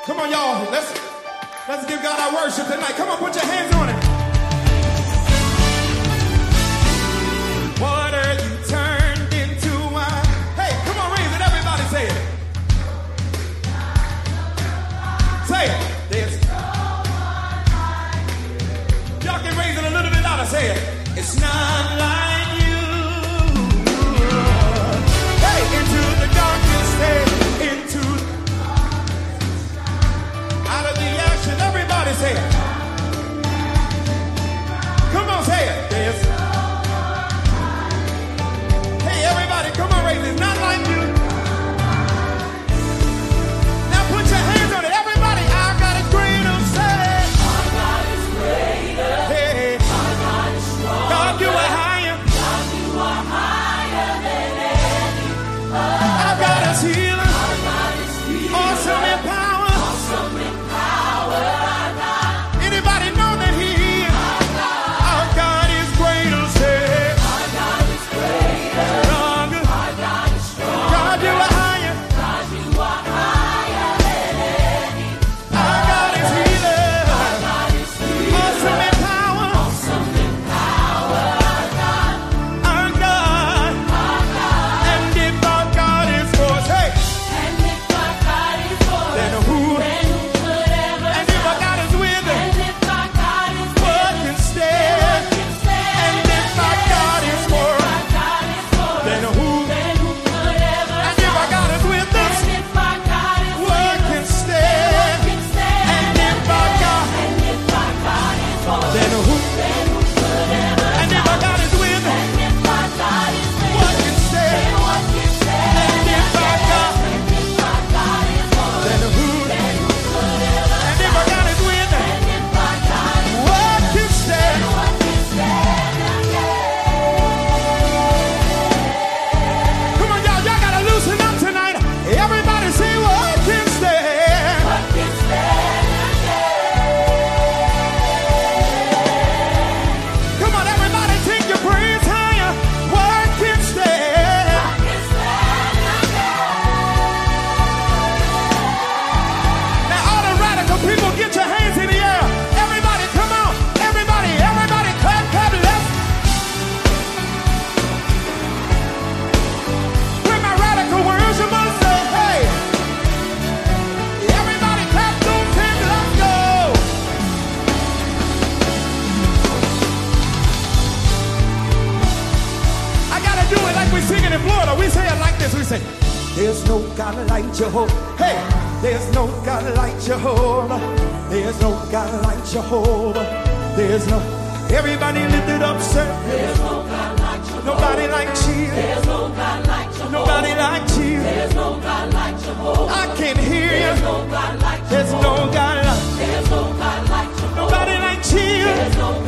Come on, y'all. Let's give God our worship tonight. Come on, put your hands on it. Water you turned into wine. Hey, come on, raise it. Everybody say it. Say it. There's no one like you. Y'all can raise it a little bit louder. Say it. It's not like you. Hey, into the darkness, hey, into out of the action. Everybody say it. Come on, say it. There's hey, everybody, come on, raise it. It's not like you. Now put your hands on it. Everybody, I got a greater say. Our God is greater. Hey, our God is stronger. God, you are higher. God, you are higher than any other. Our God is healer. Our God is healer. Awesome in power. Awesome in power. Our God. Anybody know that He is? Our God is greater. Say, our God is greater. Stronger. Our God is stronger. God, you are higher. God, you are higher than any. Our God is healer. Our God is healer. Awesome in power. Awesome in power. Our God. Our God. Our God. And if our God is for us, hey. And if our God is for us, then who? Then who could ever? And if our God is with us, and if our God is with us, what can stand? And if our God is for us, then who? Then who could ever? And if our God is with us, and if our God is what can stand? And if our God, is for us, then who? Then who could ever? And if our God is with us, and if our God is with what can stand? What can stand? And if our God, is for us, then who? Then who could ever? And if our God is with us, and if our God is what can stand? What can stand again? Come on, y'all gotta loosen up tonight. Everybody say what can stand? What can stand again? Come on, everybody, take your praise higher. What can stand? What can stand again? Now, all the radical people, get your hands in the air. Everybody, come on. Everybody, clap, let's. Where my radical worshipers say, hey. Everybody clap those hands, let's go. I gotta do it like we sing it in Florida. We say it like this. We say, there's no God like Jehovah. Hey, there's no God like Jehovah. There's no God like Jehovah. There's no. Everybody lift it up, say. There's no God like Jehovah. Nobody like Jesus. There's no God like Jehovah. Nobody like Jesus. There's no God like Jehovah. I can't hear you. There's no God like Jehovah. There's no God like. There's no God like Jehovah. Nobody like Jesus. There's no